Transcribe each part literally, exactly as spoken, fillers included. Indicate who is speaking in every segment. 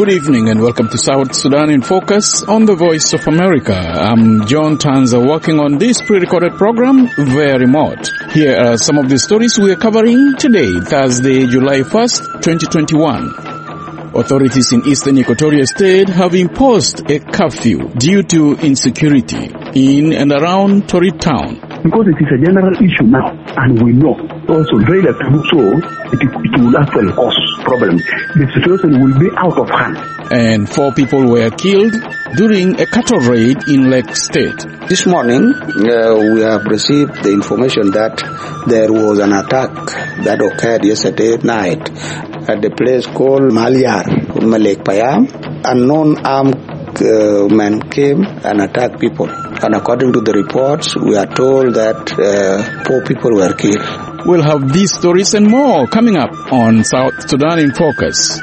Speaker 1: Good evening and welcome to South Sudan in Focus on the Voice of America. I'm John Tanza working on this pre-recorded program via remote. Here are some of the stories we are covering today, Thursday, July first, twenty twenty-one. Authorities in eastern Equatoria State have imposed a curfew due to insecurity in and around Torit Town.
Speaker 2: Because it is a general issue now, and we know also very to do so, it, it will actually cause problems. The situation will be out of hand.
Speaker 1: And four people were killed during a cattle raid in Lake State.
Speaker 3: This morning, uh, we have received the information that there was an attack that occurred yesterday night at the place called Malyar, Lake Payam. Unknown armed uh, men came and attacked people. And according to the reports, we are told that uh, four people were killed.
Speaker 1: We'll have these stories and more coming up on South Sudan in Focus.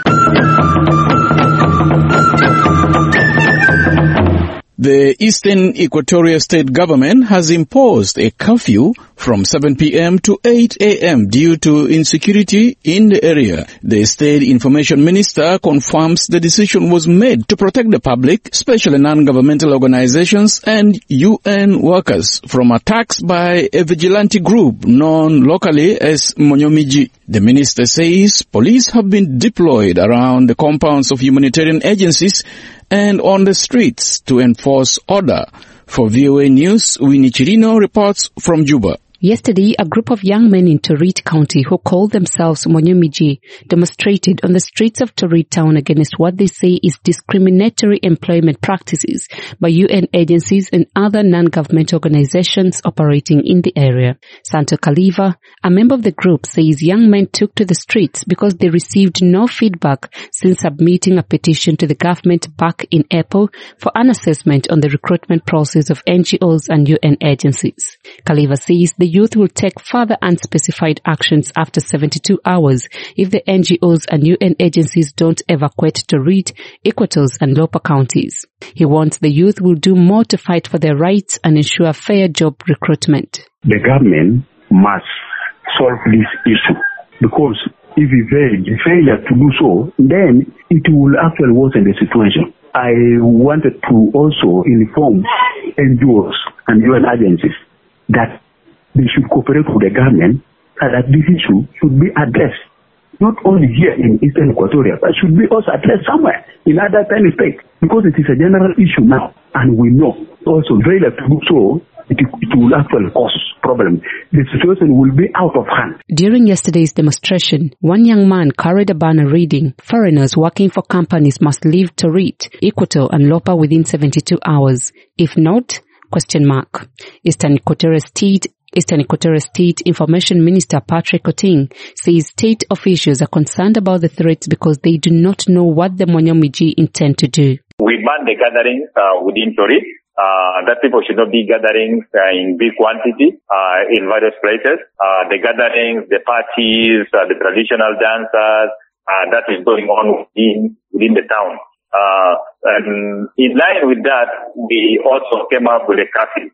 Speaker 1: The Eastern Equatoria State government has imposed a curfew from seven p.m. to eight a.m. due to insecurity in the area. The State Information Minister confirms the decision was made to protect the public, especially non-governmental organizations and U N workers, from attacks by a vigilante group known locally as Monyomiji. The minister says police have been deployed around the compounds of humanitarian agencies and on the streets to enforce order. For V O A News, Winnie Chirino reports from Juba.
Speaker 4: Yesterday, a group of young men in Torit County who called themselves Monyomiji demonstrated on the streets of Torit Town against what they say is discriminatory employment practices by U N agencies and other non-government organizations operating in the area. Santo Kaliva, a member of the group, says young men took to the streets because they received no feedback since submitting a petition to the government back in April for an assessment on the recruitment process of N G Os and U N agencies. Kaliva says the youth will take further unspecified actions after seventy-two hours if the N G Os and U N agencies don't evacuate Torit, Equators and Lopa counties. He wants the youth will do more to fight for their rights and ensure fair job recruitment.
Speaker 2: The government must solve this issue because if we fail, we fail to do so, then it will actually worsen the situation. I wanted to also inform N G Os and U N agencies that they should cooperate with the government and that this issue should be addressed, not only here in Eastern Equatoria, but should be also addressed somewhere in other ten states, because it is a general issue now, and we know also very to do so, it, it will actually cause problems. The situation will be out of hand.
Speaker 4: During yesterday's demonstration, one young man carried a banner reading, "Foreigners working for companies must leave Torit, Equator and Lopa within seventy-two hours. If not, question mark." Eastern Equatoria State Eastern Equatoria State Information Minister Patrick Oting says state officials are concerned about the threats because they do not know what the Monyomiji intend to do.
Speaker 5: We ban the gatherings uh, within Torit. Uh, that people should not be gathering uh, in big quantity uh, in various places. Uh, the gatherings, the parties, uh, the traditional dancers, uh, that is going on within, within the town. Uh, and in line with that, we also came up with a curfew.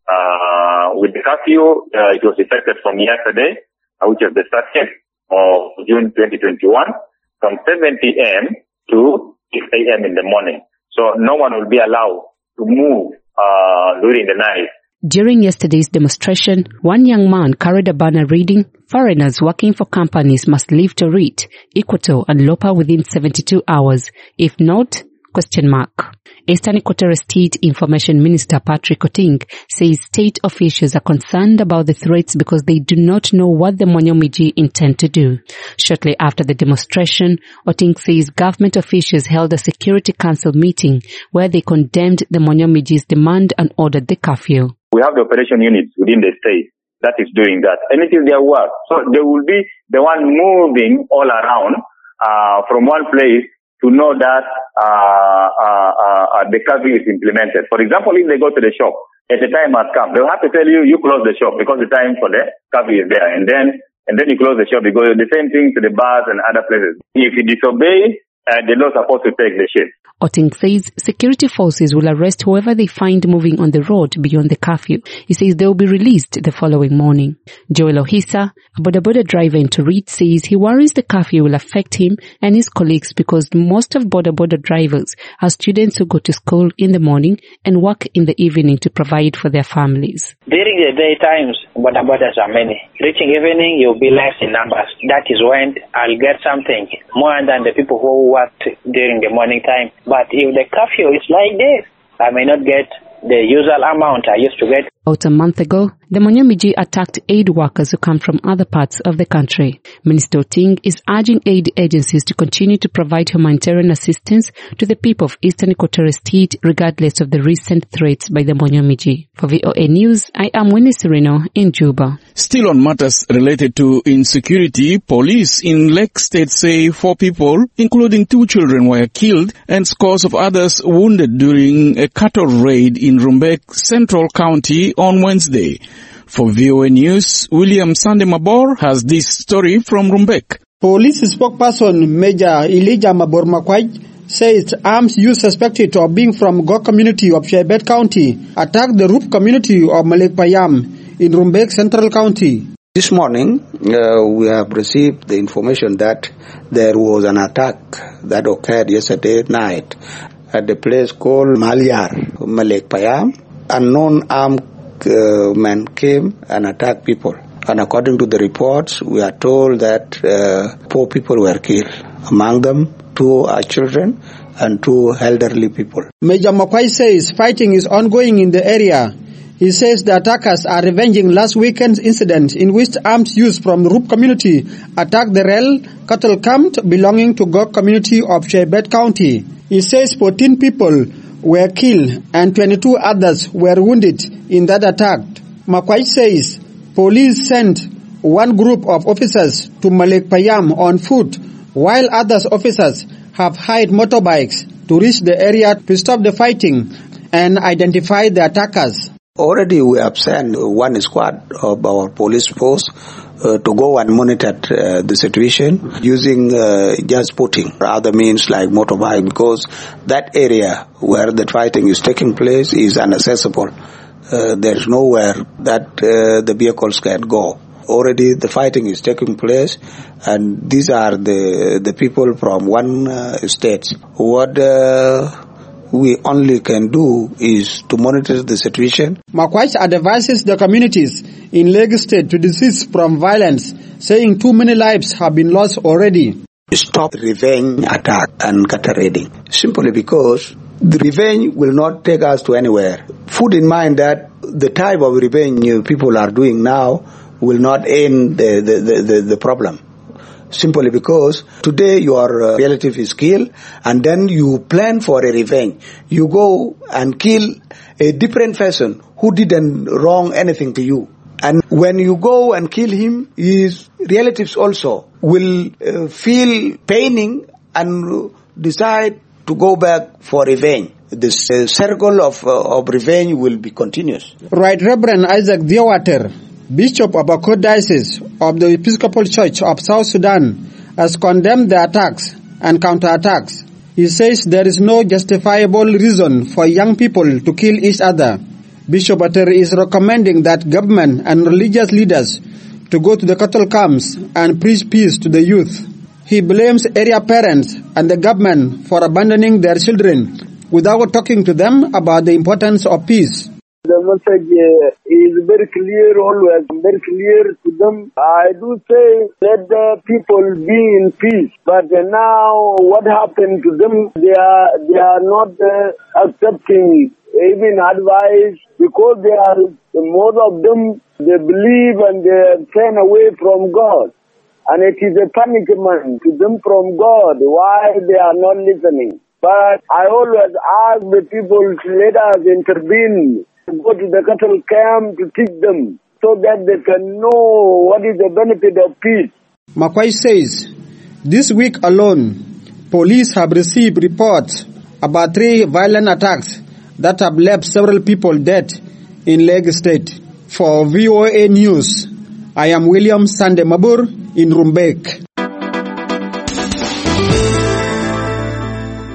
Speaker 5: Uh, with the curfew, uh, it was effective from yesterday, uh, which is the thirtieth of June twenty twenty-one, from seven p.m. to six a.m. in the morning. So no one will be allowed to move uh, during the night.
Speaker 4: During yesterday's demonstration, one young man carried a banner reading, "Foreigners working for companies must leave Torit, Equator and Lopa within seventy-two hours. If not, question mark." Eastern Equatoria State Information Minister Patrick Oting says state officials are concerned about the threats because they do not know what the Monyomiji intend to do. Shortly after the demonstration, Oting says government officials held a Security Council meeting where they condemned the Monyomiji's demand and ordered the curfew.
Speaker 5: We have the operation units within the state that is doing that, and it is their work. So they will be the one moving all around uh, from one place to know that uh, uh, uh, the curfew is implemented. For example, if they go to the shop, at the time has come, they'll have to tell you, you close the shop because the time for the curfew is there. And then, and then you close the shop. You go the same thing to the bars and other places. If you disobey, uh, they're not supposed to take the shift.
Speaker 4: Oting says security forces will arrest whoever they find moving on the road beyond the curfew. He says they will be released the following morning. Joel Ohisa, a boda boda driver in Torit, says he worries the curfew will affect him and his colleagues because most of boda boda drivers are students who go to school in the morning and work in the evening to provide for their families.
Speaker 6: During the day times, boda bodas are many. Reaching evening, you'll be less in numbers. That is when I'll get something more than the people who worked during the morning time. But if the curfew is like this, I may not get the usual amount I used to get.
Speaker 4: About a month ago, the Monyomiji attacked aid workers who come from other parts of the country. Minister Oting is urging aid agencies to continue to provide humanitarian assistance to the people of Eastern Equatorial State regardless of the recent threats by the Monyomiji. For V O A News, I am Winnie Sereno in Juba.
Speaker 1: Still on matters related to insecurity, police in Lake State say four people, including two children, were killed and scores of others wounded during a cattle raid in Rumbek, Central County on Wednesday. For V O A News, William Sande Mabor has this story from Rumbek.
Speaker 7: Police spokesperson Major Elijah Mabor Makwaj says arms used suspected of being from Go community of Shaibet County attacked the Rup community of Malek Payam in Rumbek, Central County.
Speaker 3: This morning, uh, we have received the information that there was an attack that occurred yesterday night at the place called Malyar, Malek Payam. Unknown armed uh, men came and attacked people. And according to the reports, we are told that uh, four people were killed. Among them, two are children and two elderly people.
Speaker 7: Major Makwai says fighting is ongoing in the area. He says the attackers are revenging last weekend's incident in which arms used from the Rup community attacked the Rel cattle camp belonging to Gok community of Shaibet County. He says fourteen people were killed and twenty-two others were wounded in that attack. Makwai says police sent one group of officers to Malek Payam on foot, while other officers have hired motorbikes to reach the area to stop the fighting and identify the attackers.
Speaker 3: Already we have sent one squad of our police force uh, to go and monitor uh, the situation using uh, just putting other means like motorbike, because that area where the fighting is taking place is inaccessible. Uh, there is nowhere that uh, the vehicles can go. Already the fighting is taking place, and these are the the people from one uh, state. What uh, we only can do is to monitor the situation.
Speaker 7: Makwai advises the communities in Lagos State to desist from violence, saying too many lives have been lost already.
Speaker 3: Stop revenge attack and cattle raiding, simply because the revenge will not take us to anywhere. Put in mind that the type of revenge people are doing now will not end the, the, the, the, the problem. Simply because today your relative is killed and then you plan for a revenge. You go and kill a different person who didn't wrong anything to you. And when you go and kill him, his relatives also will uh, feel paining and decide to go back for revenge. This uh, circle of, uh, of revenge will be continuous.
Speaker 7: Right Reverend Isaac Diowater, Bishop of Akot Diocese of the Episcopal Church of South Sudan, has condemned the attacks and counterattacks. He says there is no justifiable reason for young people to kill each other. Bishop Ater is recommending that government and religious leaders to go to the cattle camps and preach peace to the youth. He blames area parents and the government for abandoning their children without talking to them about the importance of peace.
Speaker 8: The message uh, is very clear always, very clear to them. I do say let the people be in peace, but uh, now what happened to them, they are, they are not uh, accepting even advice, because they are, most of them, they believe and they turn away from God. And it is a punishment to them from God why they are not listening. But I always ask the people to let us intervene, go to the cattle camp to teach them so that they can know what is the benefit of peace.
Speaker 7: Makwai says, this week alone, police have received reports about three violent attacks that have left several people dead in Lagos State. For V O A News, I am William Sande Mabur in Rumbek.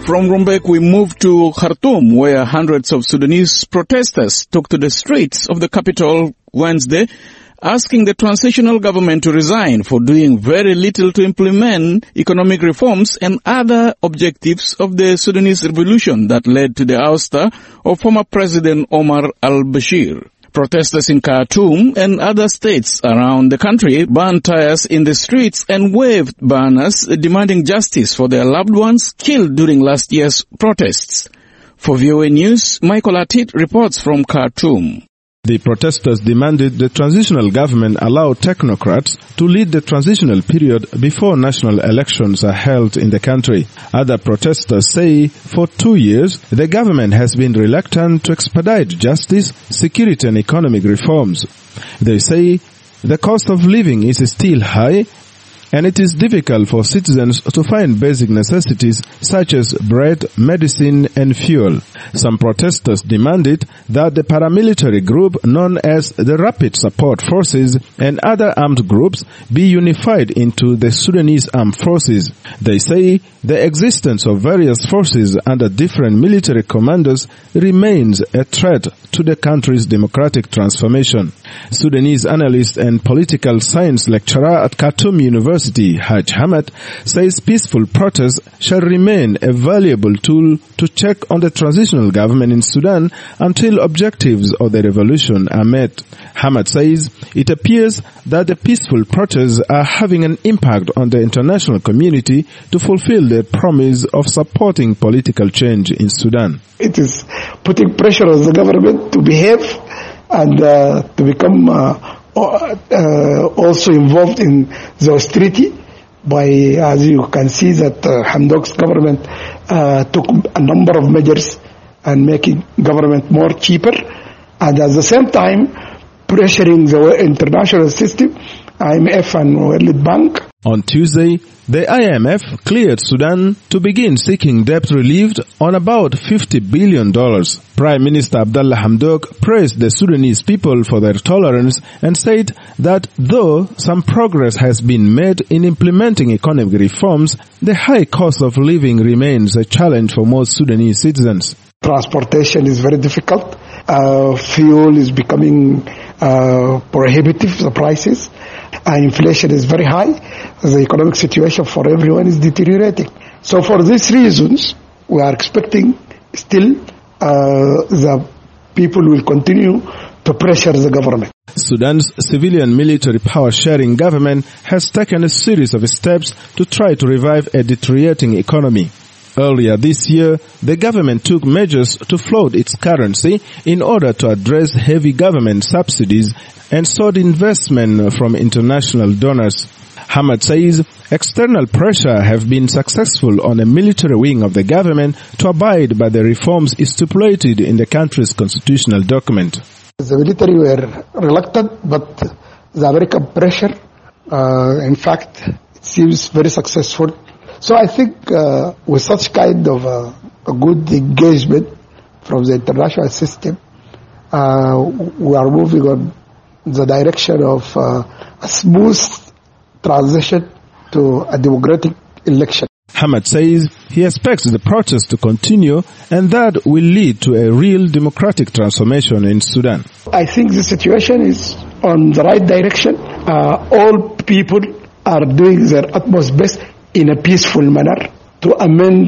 Speaker 1: From Rumbek, we move to Khartoum, where hundreds of Sudanese protesters took to the streets of the capital Wednesday, asking the transitional government to resign for doing very little to implement economic reforms and other objectives of the Sudanese revolution that led to the ouster of former President Omar al-Bashir. Protesters in Khartoum and other states around the country burned tires in the streets and waved banners demanding justice for their loved ones killed during last year's protests. For V O A News, Michael Atit reports from Khartoum.
Speaker 9: The protesters demanded the transitional government allow technocrats to lead the transitional period before national elections are held in the country. Other protesters say for two years the government has been reluctant to expedite justice, security and economic reforms. They say the cost of living is still high and it is difficult for citizens to find basic necessities such as bread, medicine and fuel. Some protesters demanded that the paramilitary group known as the Rapid Support Forces and other armed groups be unified into the Sudanese Armed Forces. They say the existence of various forces under different military commanders remains a threat to the country's democratic transformation. Sudanese analyst and political science lecturer at Khartoum University, Haj Hamad, says peaceful protests shall remain a valuable tool to check on the transitional government in Sudan until objectives of the revolution are met. Hamad says it appears that the peaceful protests are having an impact on the international community to fulfill their promise of supporting political change in Sudan.
Speaker 10: It is putting pressure on the government to behave and uh, to become uh, uh, also involved in the austerity by, as you can see, that uh, Hamdok's government uh, took a number of measures and making government more cheaper, and at the same time pressuring the international system, I M F and World Bank.
Speaker 9: On Tuesday, the I M F cleared Sudan to begin seeking debt relief on about fifty billion dollars. Prime Minister Abdallah Hamdok praised the Sudanese people for their tolerance and said that though some progress has been made in implementing economic reforms, the high cost of living remains a challenge for most Sudanese citizens.
Speaker 10: Transportation is very difficult. Uh, fuel is becoming uh, prohibitive, the prices. Uh, inflation is very high. The economic situation for everyone is deteriorating. So for these reasons, we are expecting still uh, the people will continue to pressure the government.
Speaker 9: Sudan's civilian military power sharing government has taken a series of steps to try to revive a deteriorating economy. Earlier this year, the government took measures to float its currency in order to address heavy government subsidies and sought investment from international donors. Hamad says external pressure have been successful on a military wing of the government to abide by the reforms stipulated in the country's constitutional document.
Speaker 10: The military were reluctant, but the American pressure, uh, in fact, it seems very successful. So I think uh, with such kind of uh, a good engagement from the international system, uh, we are moving on the direction of uh, a smooth transition to a democratic election.
Speaker 9: Hamad says he expects the protest to continue and that will lead to a real democratic transformation in Sudan.
Speaker 10: I think the situation is on the right direction. Uh, all people are doing their utmost best in a peaceful manner to amend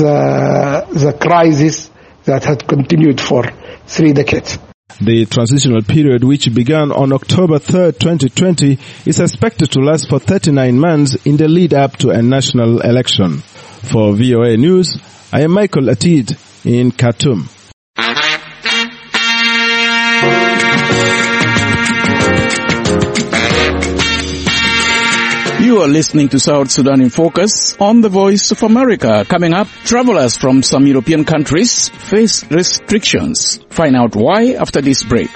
Speaker 10: the, the crisis that had continued for three decades.
Speaker 9: The transitional period, which began on October third, twenty twenty, is expected to last for thirty-nine months in the lead up to a national election. For V O A News, I am Michael Atid in Khartoum.
Speaker 1: You are listening to South Sudan in Focus on the Voice of America. Coming up, travelers from some European countries face restrictions. Find out why after this break.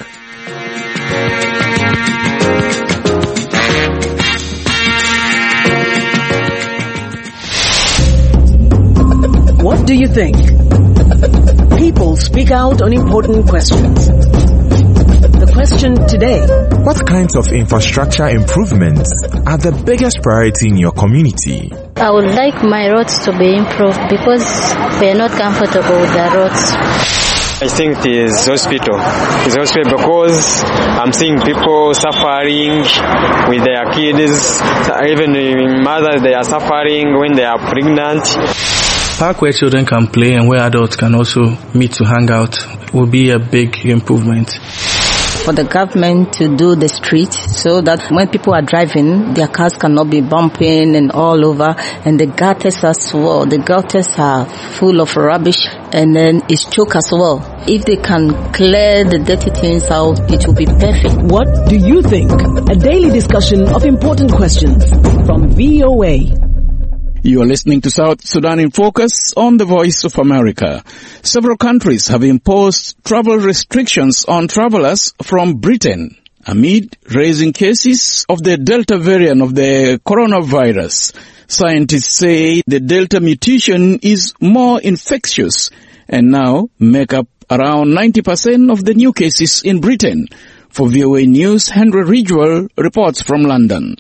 Speaker 11: What do you think? People speak out on important questions. The question today.
Speaker 12: What kinds of infrastructure improvements are the biggest priority in your community?
Speaker 13: I would like my roads to be improved because we are not comfortable with the roads.
Speaker 14: I think it is hospital. It's hospital because I'm seeing people suffering with their kids, even mothers, they are suffering when they are pregnant.
Speaker 15: Park where children can play and where adults can also meet to hang out will be a big improvement.
Speaker 16: For the government to do the street so that when people are driving, their cars cannot be bumping and all over, and the gutters as well. The gutters are full of rubbish and then it's choke as well. If they can clear the dirty things out, it will be perfect.
Speaker 11: What do you think? A daily discussion of important questions from V O A.
Speaker 1: You are listening to South Sudan in Focus on the Voice of America. Several countries have imposed travel restrictions on travelers from Britain amid raising cases of the Delta variant of the coronavirus. Scientists say the Delta mutation is more infectious and now make up around ninety percent of the new cases in Britain. For V O A News, Henry Ridgewell reports from London.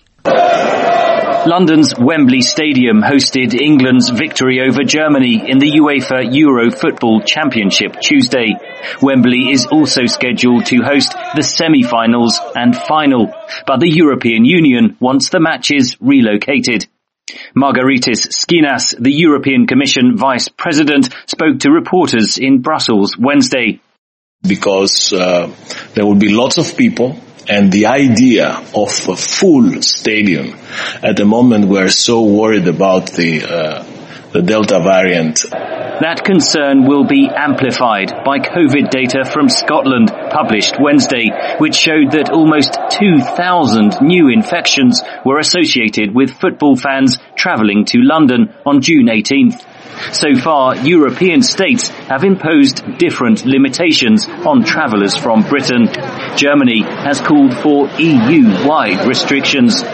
Speaker 17: London's Wembley Stadium hosted England's victory over Germany in the UEFA Euro Football Championship Tuesday. Wembley is also scheduled to host the semi-finals and final, but the European Union wants the matches relocated. Margaritis Skinas, the European Commission Vice President, spoke to reporters in Brussels Wednesday.
Speaker 18: Because uh, there will be lots of people. And the idea of a full stadium, at the moment we're so worried about the uh, the Delta variant.
Speaker 17: That concern will be amplified by COVID data from Scotland published Wednesday, which showed that almost two thousand new infections were associated with football fans travelling to London on June eighteenth. So far, European states have imposed different limitations on travellers from Britain. Germany has called for E U-wide restrictions.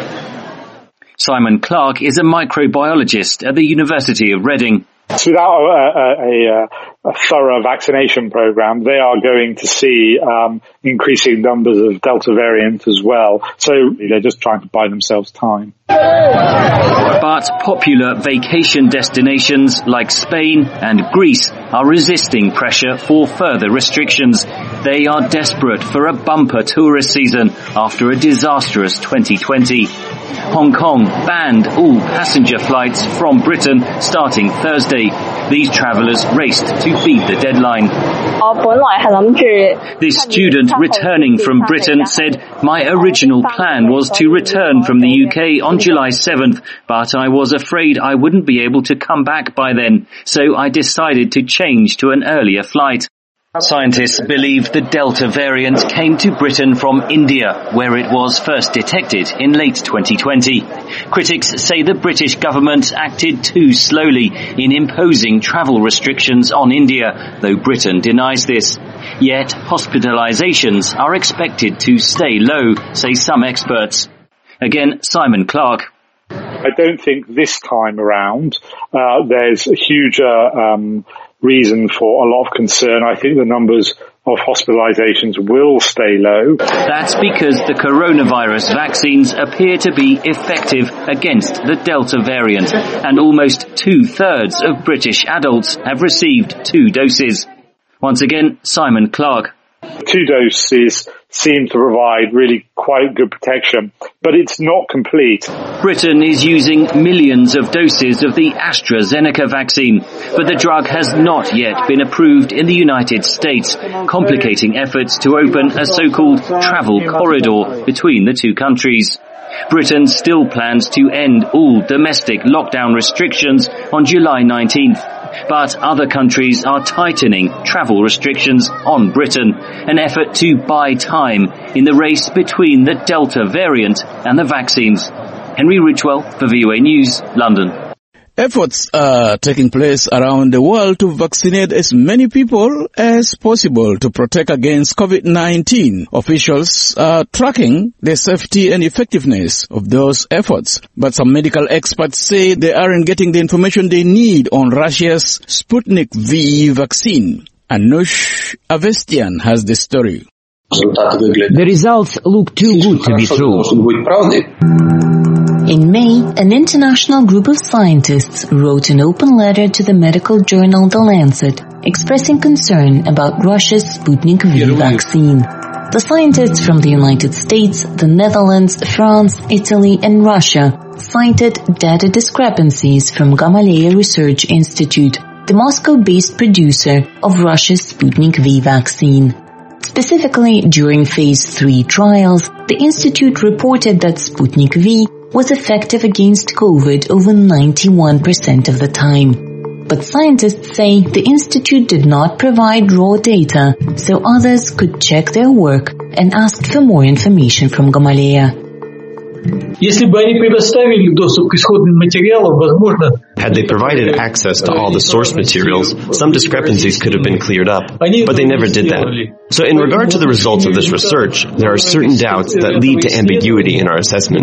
Speaker 17: Simon Clark is a microbiologist at the University of Reading.
Speaker 19: Without a, a, a, a thorough vaccination program, they are going to see um, increasing numbers of Delta variant as well. So they're just trying to buy themselves time.
Speaker 17: But popular vacation destinations like Spain and Greece are resisting pressure for further restrictions. They are desperate for a bumper tourist season after a disastrous twenty twenty. Hong Kong banned all passenger flights from Britain starting Thursday. These travellers raced to beat the deadline. This student returning from Britain said, "My original plan was to return from the U K on July seventh, but I was afraid I wouldn't be able to come back by then, so I decided to change to an earlier flight." Scientists believe the Delta variant came to Britain from India, where it was first detected in late twenty twenty. Critics say the British government acted too slowly in imposing travel restrictions on India, though Britain denies this. Yet hospitalizations are expected to stay low, say some experts. Again, Simon Clark.
Speaker 19: I don't think this time around uh, there's a huge uh, um, reason for a lot of concern. I think the numbers of hospitalizations will stay low.
Speaker 17: That's because the coronavirus vaccines appear to be effective against the Delta variant, and almost two-thirds of British adults have received two doses. Once again, Simon Clark.
Speaker 19: Two doses seem to provide really quite good protection, but it's not complete.
Speaker 17: Britain is using millions of doses of the AstraZeneca vaccine, but the drug has not yet been approved in the United States, complicating efforts to open a so-called travel corridor between the two countries. Britain still plans to end all domestic lockdown restrictions on July nineteenth. But other countries are tightening travel restrictions on Britain, an effort to buy time in the race between the Delta variant and the vaccines. Henry Ridgewell for V O A News, London.
Speaker 1: Efforts are taking place around the world to vaccinate as many people as possible to protect against COVID nineteen. Officials are tracking the safety and effectiveness of those efforts, but some medical experts say they aren't getting the information they need on Russia's Sputnik V vaccine. Anush Avestian has the story.
Speaker 20: The results look too good to be true.
Speaker 21: In May, an international group of scientists wrote an open letter to the medical journal The Lancet, expressing concern about Russia's Sputnik V vaccine. The scientists from the United States, the Netherlands, France, Italy, and Russia cited data discrepancies from Gamaleya Research Institute, the Moscow-based producer of Russia's Sputnik V vaccine. Specifically, during phase three trials, the institute reported that Sputnik V was effective against COVID over ninety-one percent of the time. But scientists say the institute did not provide raw data, so others could check their work and asked for more information from Gamaleya.
Speaker 22: Had they provided access to all the source materials, some discrepancies could have been cleared up, but they never did that. So in regard to the results of this research, there are certain doubts that lead to ambiguity in our assessment.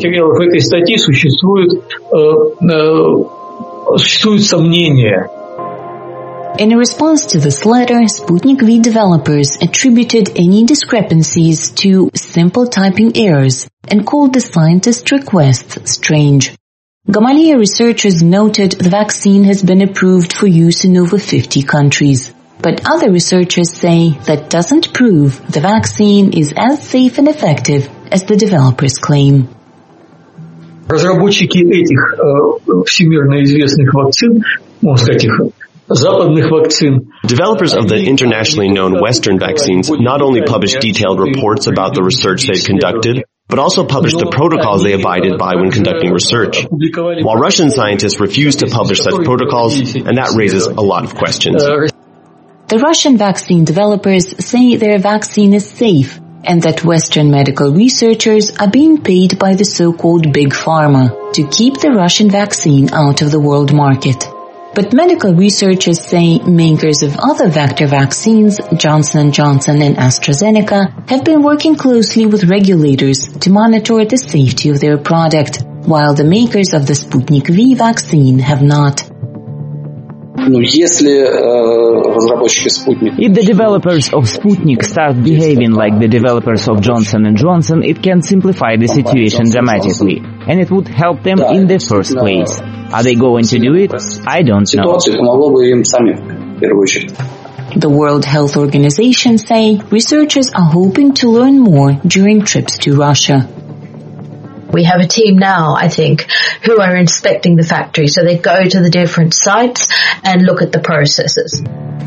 Speaker 21: In response to this letter, Sputnik V developers attributed any discrepancies to simple typing errors and called the scientists' requests strange. Gamaleya researchers noted the vaccine has been approved for use in over fifty countries. But other researchers say that doesn't prove the vaccine is as safe and effective as the developers claim.
Speaker 23: Разработчики этих э, всемирно известных вакцин, можно сказать, их западных вакцин.
Speaker 22: Developers of the internationally known Western vaccines not only published detailed reports about the research they'd conducted, but also published the protocols they abided by when conducting research. While Russian scientists refused to publish such protocols, and that raises a lot of questions.
Speaker 21: The Russian vaccine developers say their vaccine is safe, and that Western medical researchers are being paid by the so-called Big Pharma to keep the Russian vaccine out of the world market. But medical researchers say makers of other vector vaccines, Johnson and Johnson and AstraZeneca, have been working closely with regulators to monitor the safety of their product, while the makers of the Sputnik V vaccine have not.
Speaker 20: If the developers of Sputnik start behaving like the developers of Johnson and Johnson, it can simplify the situation dramatically, and it would help them in the first place. Are they going to do it? I don't know.
Speaker 21: The World Health Organization say researchers are hoping to learn more during trips to Russia.
Speaker 24: We have a team now, I think, who are inspecting the factory. So they go to the different sites and look at the processes.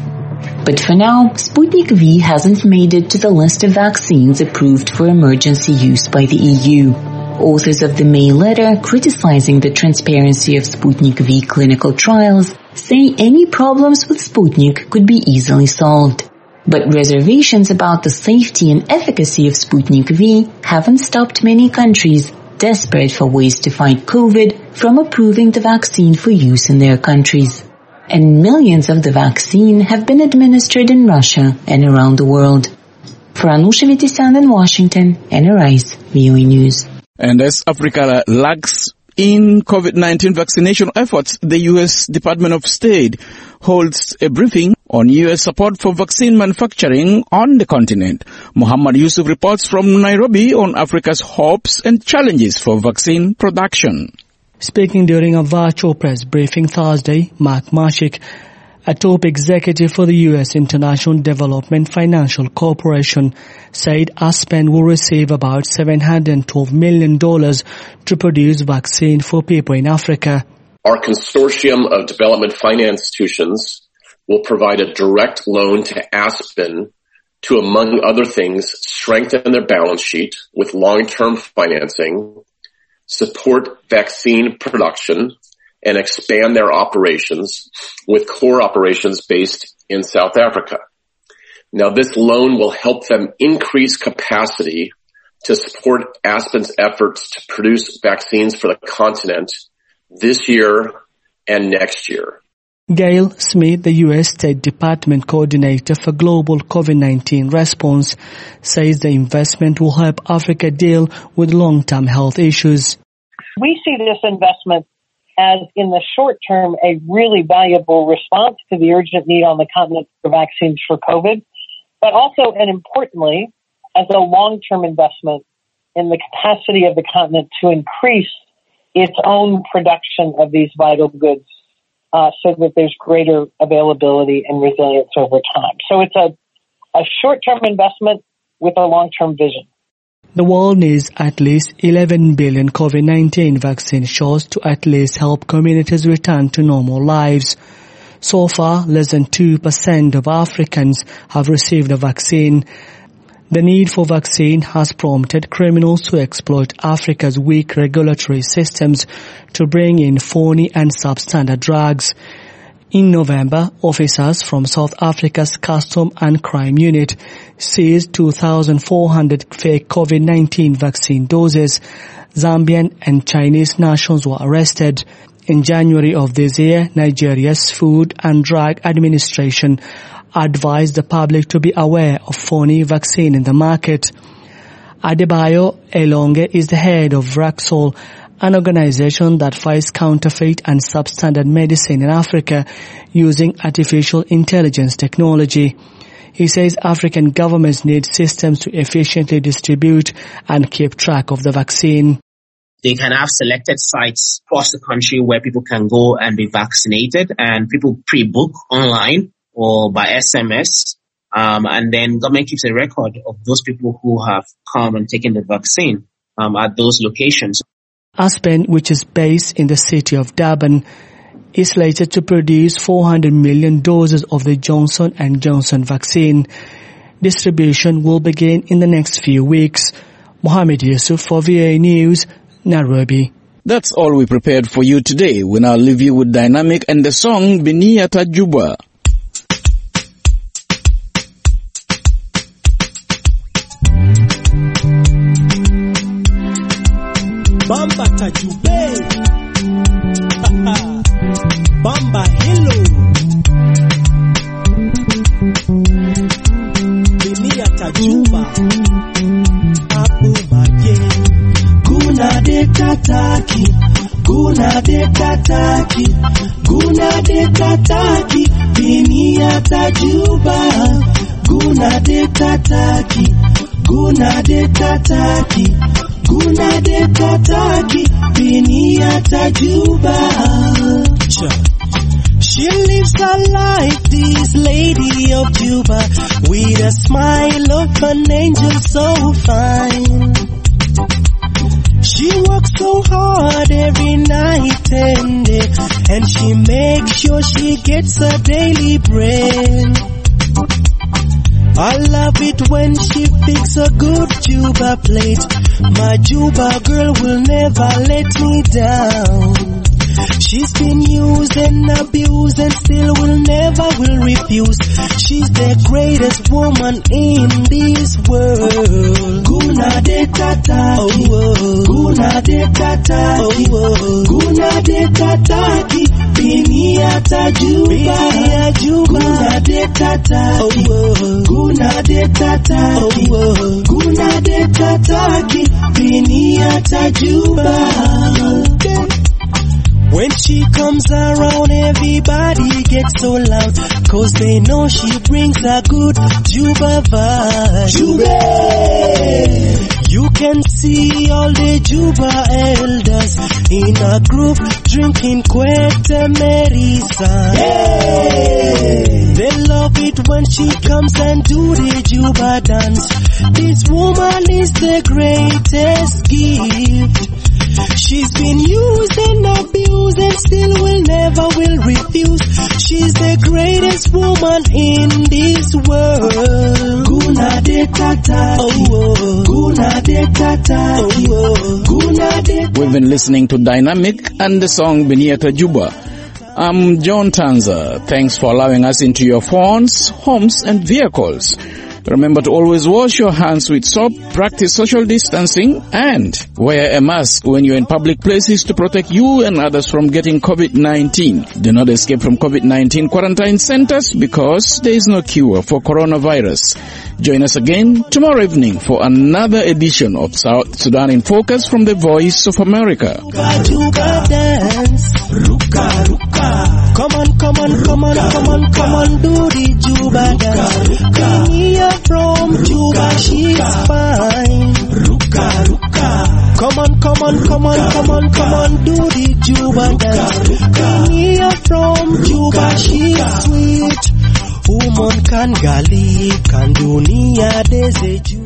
Speaker 21: But for now, Sputnik V hasn't made it to the list of vaccines approved for emergency use by the E U. Authors of the May letter criticizing the transparency of Sputnik V clinical trials say any problems with Sputnik could be easily solved. But reservations about the safety and efficacy of Sputnik V haven't stopped many countries desperate for ways to fight COVID from approving the vaccine for use in their countries. And millions of the vaccine have been administered in Russia and around the world. For Anusha Vitisyan in Washington, Anna Rice, V O A News.
Speaker 1: And as Africa lags in COVID nineteen vaccination efforts, the U S Department of State holds a briefing on U S support for vaccine manufacturing on the continent. Muhammad Yusuf reports from Nairobi on Africa's hopes and challenges for vaccine production.
Speaker 25: Speaking during a virtual press briefing Thursday, Mark Mashik, a top executive for the U S International Development Financial Corporation, said Aspen will receive about seven hundred twelve million dollars to produce vaccine for people in Africa.
Speaker 26: Our consortium of development finance institutions will provide a direct loan to Aspen to, among other things, strengthen their balance sheet with long-term financing, support vaccine production, and expand their operations with core operations based in South Africa. Now, this loan will help them increase capacity to support Aspen's efforts to produce vaccines for the continent this year and next year.
Speaker 25: Gail Smith, the U S State Department Coordinator for Global COVID nineteen Response, says the investment will help Africa deal with long-term health issues.
Speaker 27: We see this investment as, in the short term, a really valuable response to the urgent need on the continent for vaccines for COVID, but also, and importantly, as a long-term investment in the capacity of the continent to increase its own production of these vital goods, uh, so that there's greater availability and resilience over time. So it's a, a short-term investment with a long-term vision.
Speaker 25: The world needs at least eleven billion COVID nineteen vaccine shots to at least help communities return to normal lives. So far, less than two percent of Africans have received a vaccine. The need for vaccine has prompted criminals to exploit Africa's weak regulatory systems to bring in phony and substandard drugs. In November, officers from South Africa's Custom and Crime Unit seized two thousand four hundred fake COVID nineteen vaccine doses. Zambian and Chinese nationals were arrested. In January of this year, Nigeria's Food and Drug Administration advised the public to be aware of phony vaccine in the market. Adebayo Elonge is the head of Raxol, an organization that fights counterfeit and substandard medicine in Africa using artificial intelligence technology. He says African governments need systems to efficiently distribute and keep track of the vaccine.
Speaker 2: They can have selected sites across the country where people can go and be vaccinated, and people pre-book online or by S M S. Um, and then government keeps a record of those people who have come and taken the vaccine um, at those locations.
Speaker 25: Aspen, which is based in the city of Durban, is slated to produce four hundred million doses of the Johnson and Johnson vaccine. Distribution will begin in the next few weeks. Mohammed Yusuf for V A News, Nairobi.
Speaker 1: That's all we prepared for you today. We now leave you with Dynamic and the song Biniata Juba.
Speaker 3: Bamba Tajube, Bamba Hello, Binia Tajuba, Abu Maye, Guna de Kataki, Guna de Kataki, Guna de Kataki, Binia Tajuba, Guna de Kataki, Guna de Kataki. Guna de Kataki, Biniata Juba. She lives her life, this lady of Juba, with a smile of an angel so fine. She works so hard every night and day, and she makes sure she gets her daily bread. I love it when she picks a good Juba plate. My Juba girl will never let me down. She's been used and abused and still will never will refuse. She's the greatest woman in this world. Guna de Kataki, oh, Guna de Kataki, oh, Guna de Kataki, Biniata Juba, Guna de Kataki, oh, Guna de Kataki, oh, Guna de Kataki, Biniata Juba. When she comes around, everybody gets so loud, cause they know she brings a good Juba vibe. Juba! You can see all the Juba elders in a group drinking Quete Merisa. Hey! They love it when she comes and do the Juba dance. This woman is the greatest gift. She's been used and abused and still will never will refuse. She's the greatest woman in this world. Guna de Kataki, oh, Guna de Kataki, oh, Guna de.
Speaker 1: We've been listening to Dynamic and the song Biniata Juba. I'm John Tanza. Thanks for allowing us into your phones, homes and vehicles. Remember to always wash your hands with soap, practice social distancing, and wear a mask when you're in public places to protect you and others from getting COVID nineteen. Do not escape from COVID nineteen quarantine centers because there is no cure for coronavirus. Join us again tomorrow evening for another edition of South Sudan in Focus from the Voice of America.
Speaker 3: Ruka, ruka. Come on, come on, come on, come on, come on, do the Juba dance. Kenya from Juba, she's fine. Ruka, ruka. Come on, come on, come on, come on, come on, do the Juba dance. Kenya from Juba, she's sweet. Woman can gali, can dunia deze